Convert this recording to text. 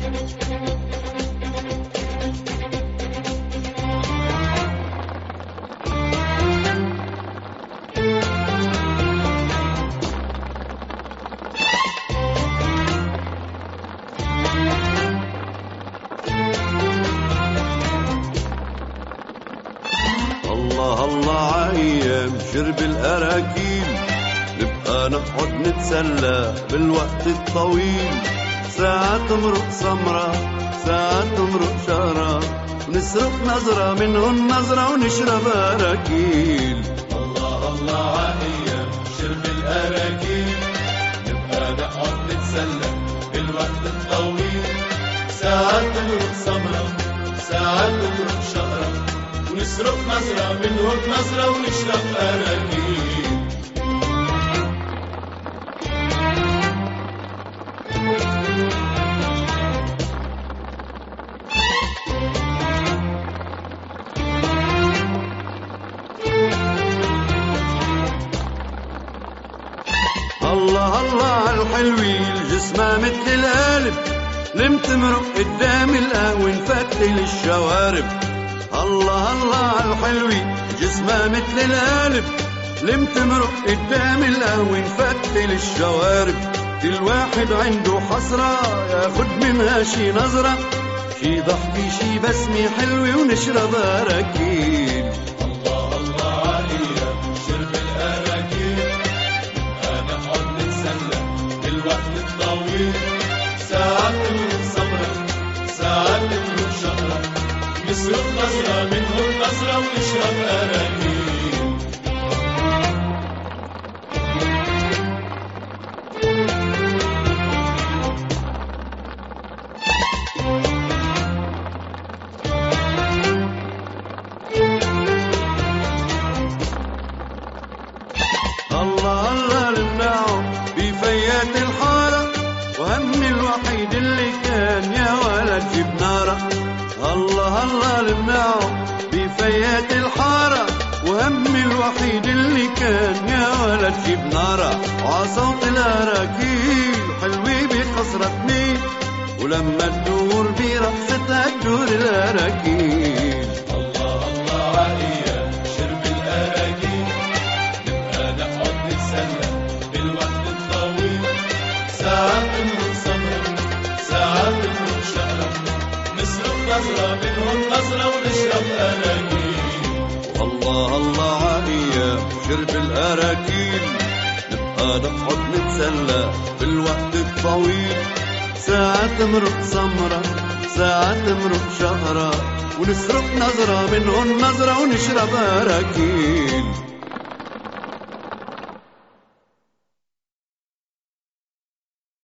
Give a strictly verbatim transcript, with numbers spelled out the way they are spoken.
الله الله عايم شرب الأراكيل، نبقى نقعد نتسلى بالوقت الطويل. ساعات تمرق سمرة، ساعات تمرق شهرة، ونسرق نظرة منهن نظرة ونشرب أراكيل. الله الله عايم شرب الأراكيل، نبقى نقعد نتسلى بالوقت الطويل. ساعات تمرق سمرة، ساعات تمرق شهرة، ونسرق نظرة منهم نظرة ونشرب أراكيل. الله الله عالحلوين جسمها مثل القالب، لمتمرق قدام القهوة نفتل الشوارب. الله الله عالحلوين جسمها مثل القالب، لمتمرق قدام القهوة نفتل الشوارب. كل واحد عنده حسرة ياخد منها شي نظرة، شي ضحكة شي بسمة حلوة ونشرب أراكيل. الله الله عليا شرب الأراكيل، نبقى نقعد نتسلى بالوقت الطويل. ساعات تمرق سمرة، ساعات تمرق شهرة، نسرق نظرة منهم نظرة ونشرب أراكيل. الله الله لمنعه بفيات الحارة، وهم الوحيد اللي كان يا ولد جيب نارة. الله الله لمنعه بفيات الحارة، وهم الوحيد اللي كان يا ولد جيب نارة. عصوت الأراكيل حلوة بخسرتني، ولما تدور برقصتها تدور الأراكيل. الله الله عليا شرب الأراكيل، نبقى نقعد نتسلى بالوقت الطويل. ساعات تمرق سمرة، ساعات تمرق شهرة، نسرق نظرة منهم نظرة ونشرب أراكيل. الله الله عالية شرب الأراكيل، نبقى نقعد نتسلى بالوقت الطويل. ساعات تمرق سمرة، ساعات تمرق شهرة، ونسرق نظرة منهن نظرة ونشرب أراكيل.